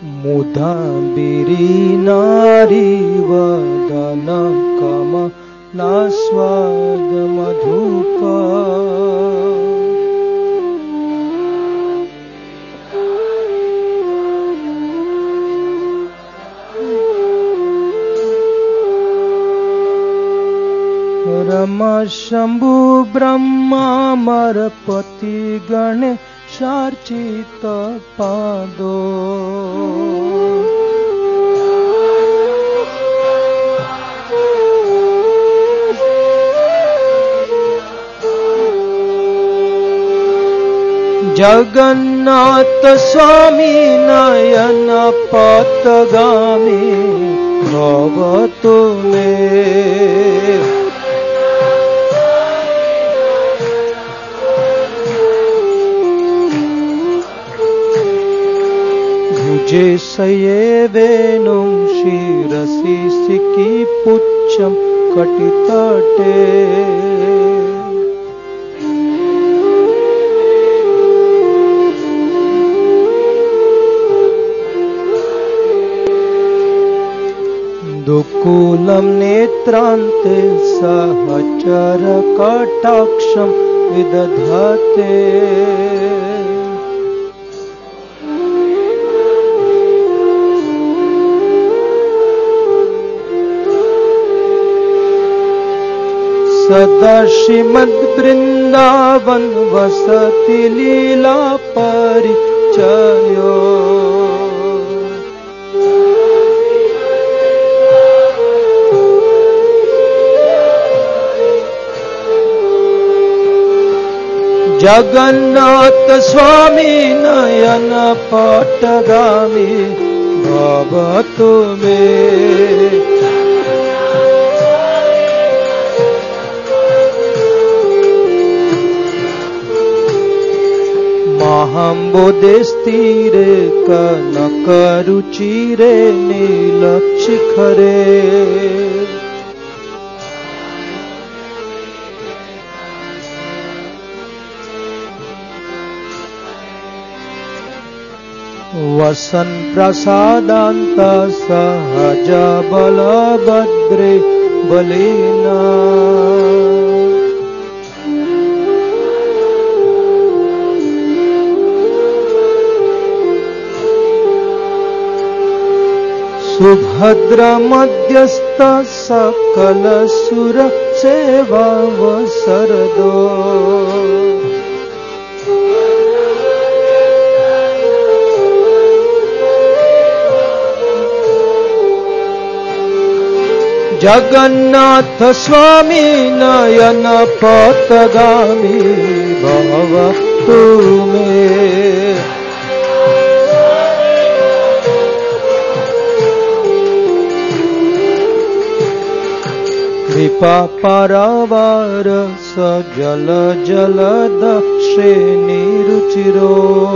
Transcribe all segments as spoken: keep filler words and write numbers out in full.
मुदाम्बिरी नारी वदन कमलास्वाद मधुप रमा शंभु ब्रह्मा मरपति गणेशार्चित पादो जगन्नाथ स्वामी नयन पथगामी भवतु मे भुजे सयेवेनुं शिरसि सिकी पुच्छं कटितटे दुकूलं नेत्रान्ते सहचर कटाक्षं विदधते सदा श्रीमद्वृन्दावन वसति लीला परिचयो जगन्नाथ स्वामी नयन पथगामी भवतु मे महाम्बोधेस्तीरे कनकरुचिरे नीलशिखरे वसन प्रसादान्त सहज बलभद्रे बलिना सुभद्र मध्यस्थ सकल सुर सेवा वसरदो जगन्नाथ स्वामी नयन पथगामी भवतु मे कृपा पारावार सजल जलद श्रेणी रुचिरो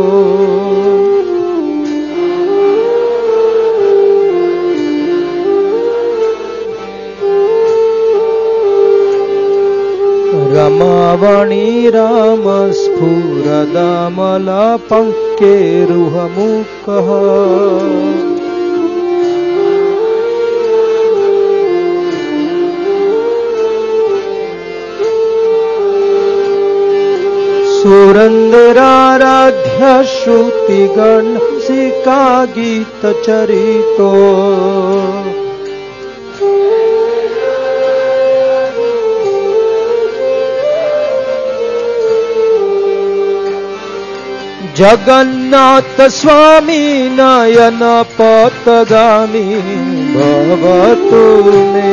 रमावणी राम स्फुरदमल पंकेरुहमुखः सुरंदराराध्य श्रुतिगणसिका गीतचरितो जगन्नाथ स्वामी नयन पथगामी भवतु मे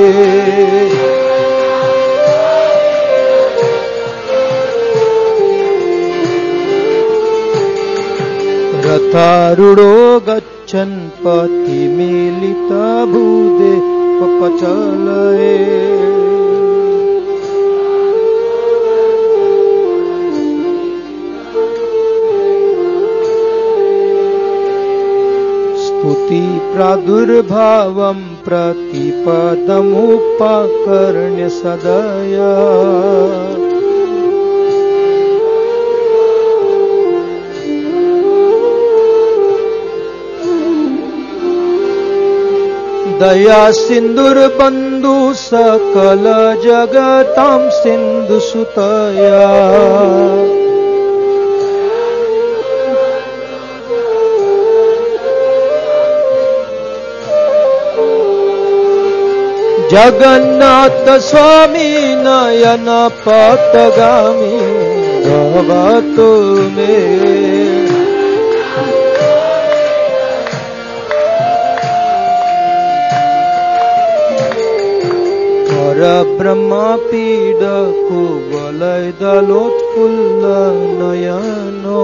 रथारूढ़ो गच्छन् पथिमीलित भूदे पपचलये स्तुति प्रादुर्भावं प्रतिपदमुपकर्ण्य सदया दया सिंदूरबंधु सकल जगतां सिंधु सुतया जगन्नाथ स्वामी नयन पथगामी भवतु मे पर ब्रह्म पीड कुवलय दलोत्फुल्ल नयनो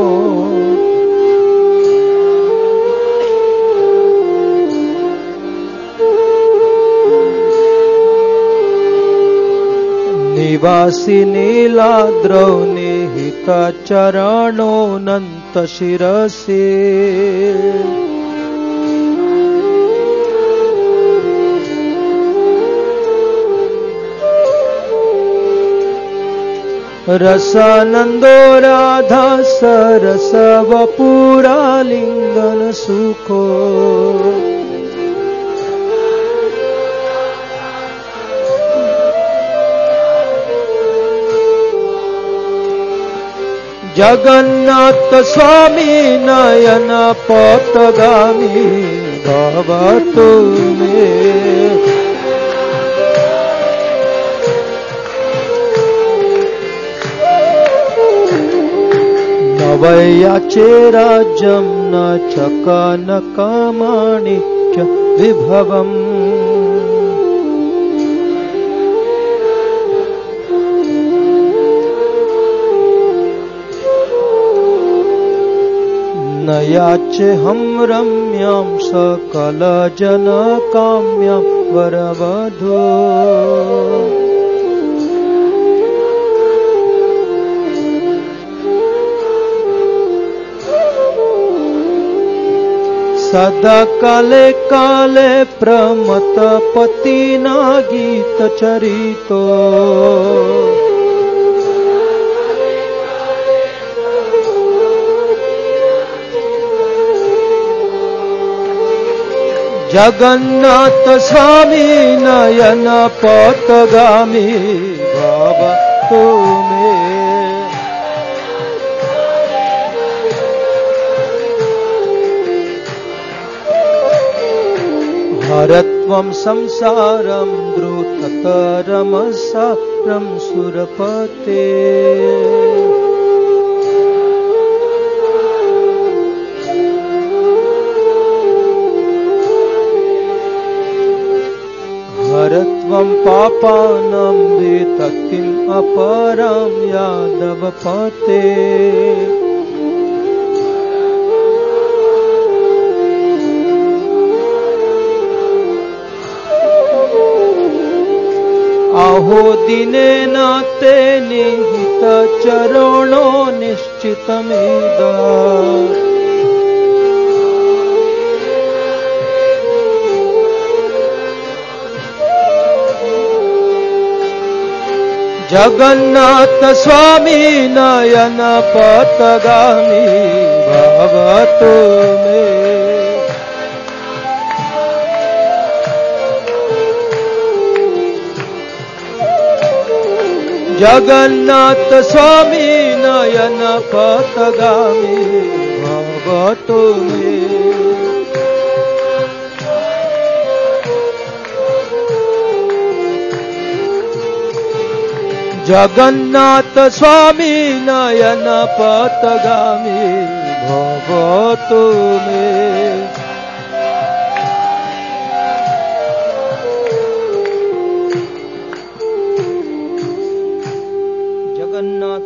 निवासी नीलाद्रौ निहित चरणोऽनंत शिरसि रसानंदो राधा सरस वपुरा लिंगन सुखो जगन्नाथ स्वामी नयन पथगामी भवतु मे न वैयाचे राज्यं न चकनकमाणिक्य विभवम् न याचेऽहं रम्यां सकलजनकाम्यां वरवधू सदा काले काले प्रमथपतिना गीतचरितो जगन्नाथ स्वामी नयन पथगामी भवतु मे हरत्वं संसारं द्रुततरमसारं सुरपते हरत्वं पापानां विततिम् अपरां यादवपते अहो दिनेन ते निहित चरणो निश्चितमेदा जगन्नाथ स्वामी नयन पथगामी भवतु मे जगन्नाथ स्वामी नयन पथगामी भवतु मे जगन्नाथ स्वामी नयन पथगामी भवतु मे।